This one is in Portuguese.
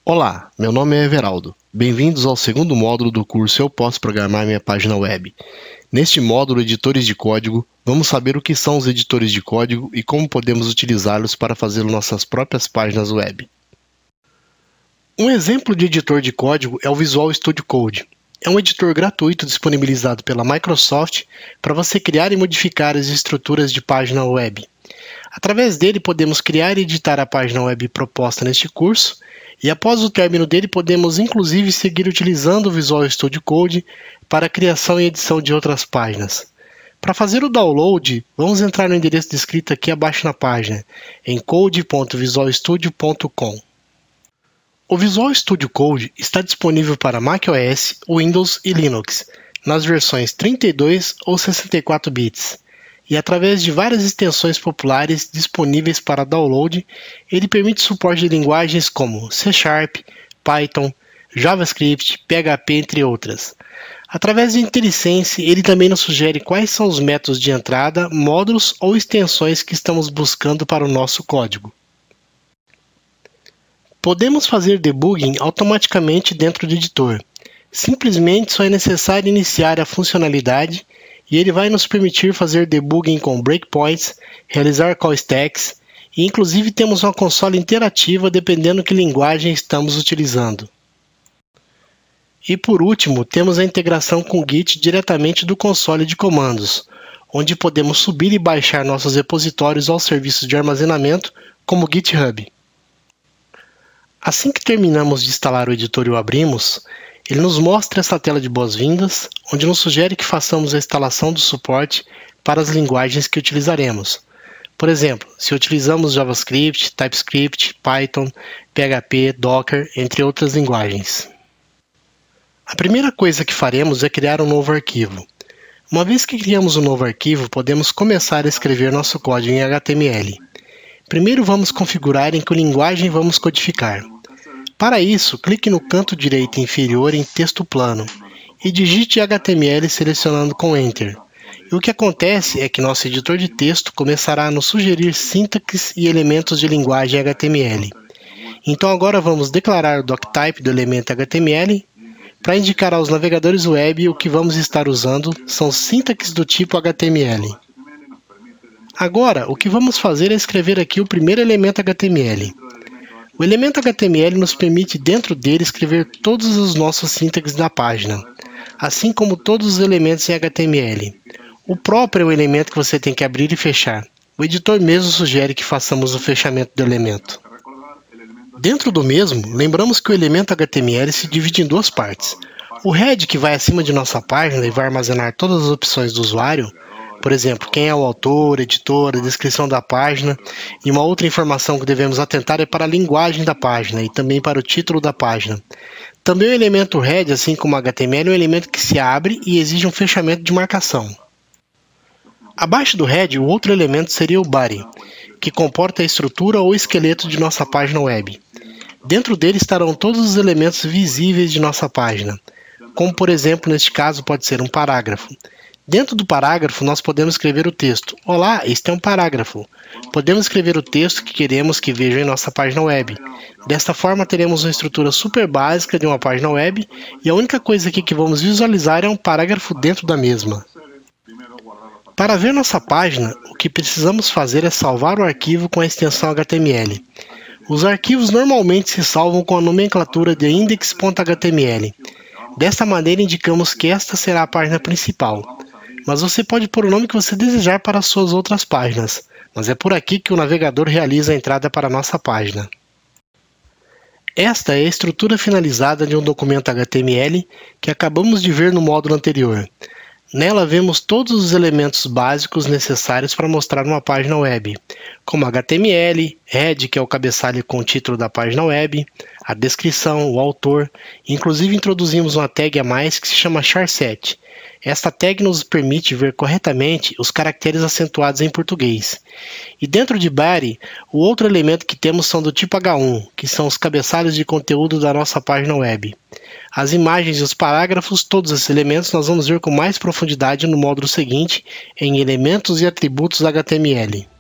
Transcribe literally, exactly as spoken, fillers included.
Olá, meu nome é Everaldo. Bem-vindos ao segundo módulo do curso Eu Posso Programar Minha Página Web. Neste módulo Editores de Código, vamos saber o que são os editores de código e como podemos utilizá-los para fazer nossas próprias páginas web. Um exemplo de editor de código é o Visual Studio Code. É um editor gratuito disponibilizado pela Microsoft para você criar e modificar as estruturas de página web. Através dele podemos criar e editar a página web proposta neste curso, e após o término dele podemos inclusive seguir utilizando o Visual Studio Code para a criação e edição de outras páginas. Para fazer o download, vamos entrar no endereço descrito aqui abaixo na página, em code ponto visual studio ponto com. O Visual Studio Code está disponível para macOS, Windows e Linux, nas versões trinta e dois ou sessenta e quatro bits. E através de várias extensões populares disponíveis para download, ele permite suporte de linguagens como C Sharp, Python, JavaScript, P H P, entre outras. Através de IntelliSense, ele também nos sugere quais são os métodos de entrada, módulos ou extensões que estamos buscando para o nosso código. Podemos fazer debugging automaticamente dentro do editor. Simplesmente só é necessário iniciar a funcionalidade e ele vai nos permitir fazer debugging com breakpoints, realizar call stacks e inclusive temos uma console interativa dependendo que linguagem estamos utilizando. E por último, temos a integração com o Git diretamente do console de comandos, onde podemos subir e baixar nossos repositórios aos serviços de armazenamento como o GitHub. Assim que terminamos de instalar o editor e o abrimos, ele nos mostra essa tela de boas-vindas, onde nos sugere que façamos a instalação do suporte para as linguagens que utilizaremos. Por exemplo, se utilizamos JavaScript, TypeScript, Python, P H P, Docker, entre outras linguagens. A primeira coisa que faremos é criar um novo arquivo. Uma vez que criamos um novo arquivo, podemos começar a escrever nosso código em H T M L. Primeiro vamos configurar em que linguagem vamos codificar. Para isso, clique no canto direito inferior em texto plano e digite H T M L selecionando com Enter. E o que acontece é que nosso editor de texto começará a nos sugerir sintaxes e elementos de linguagem H T M L. Então agora vamos declarar o doctype do elemento H T M L. Para indicar aos navegadores web o que vamos estar usando são sintaxes do tipo H T M L. Agora, o que vamos fazer é escrever aqui o primeiro elemento H T M L. O elemento H T M L nos permite dentro dele escrever todos os nossos sintaxes da página, assim como todos os elementos em H T M L. O próprio é o elemento que você tem que abrir e fechar. O editor mesmo sugere que façamos o fechamento do elemento. Dentro do mesmo, lembramos que o elemento H T M L se divide em duas partes. O head, que vai acima de nossa página e vai armazenar todas as opções do usuário, por exemplo, quem é o autor, editor, a descrição da página, e uma outra informação que devemos atentar é para a linguagem da página e também para o título da página. Também o elemento head, assim como o H T M L, é um elemento que se abre e exige um fechamento de marcação. Abaixo do head, o outro elemento seria o body, que comporta a estrutura ou esqueleto de nossa página web. Dentro dele estarão todos os elementos visíveis de nossa página, como por exemplo, neste caso, pode ser um parágrafo. Dentro do parágrafo, nós podemos escrever o texto. Olá, este é um parágrafo. Podemos escrever o texto que queremos que vejam em nossa página web. Desta forma, teremos uma estrutura super básica de uma página web e a única coisa aqui que vamos visualizar é um parágrafo dentro da mesma. Para ver nossa página, o que precisamos fazer é salvar o arquivo com a extensão H T M L. Os arquivos normalmente se salvam com a nomenclatura de index ponto H T M L. Desta maneira, indicamos que esta será a página principal. Mas você pode pôr o nome que você desejar para as suas outras páginas, mas é por aqui que o navegador realiza a entrada para a nossa página. Esta é a estrutura finalizada de um documento H T M L que acabamos de ver no módulo anterior. Nela vemos todos os elementos básicos necessários para mostrar uma página web, como H T M L, head, que é o cabeçalho com o título da página web, a descrição, o autor, inclusive introduzimos uma tag a mais que se chama charset. Esta tag nos permite ver corretamente os caracteres acentuados em português. E dentro de body, o outro elemento que temos são do tipo H um, que são os cabeçalhos de conteúdo da nossa página web. As imagens e os parágrafos, todos esses elementos nós vamos ver com mais profundidade no módulo seguinte, em Elementos e Atributos H T M L.